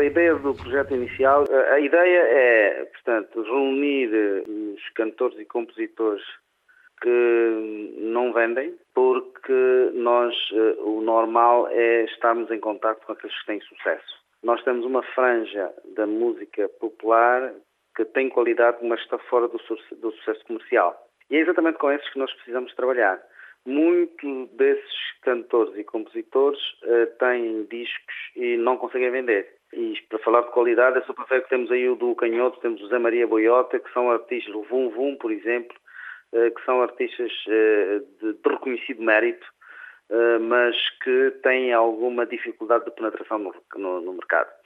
a ideia do projeto inicial, a ideia é, portanto, reunir os cantores e compositores que não vendem, porque nós, o normal é estarmos em contacto com aqueles que têm sucesso. Nós temos uma franja da música popular que tem qualidade, mas está fora do sucesso comercial. E é exatamente com esses que nós precisamos trabalhar. Muitos desses cantores e compositores têm discos e não conseguem vender. E para falar de qualidade, é só para ver que temos aí o do Canhoto, temos o Zé Maria Boiota, que são artistas, o Vum Vum, por exemplo, que são artistas de reconhecido mérito, mas que têm alguma dificuldade de penetração no mercado.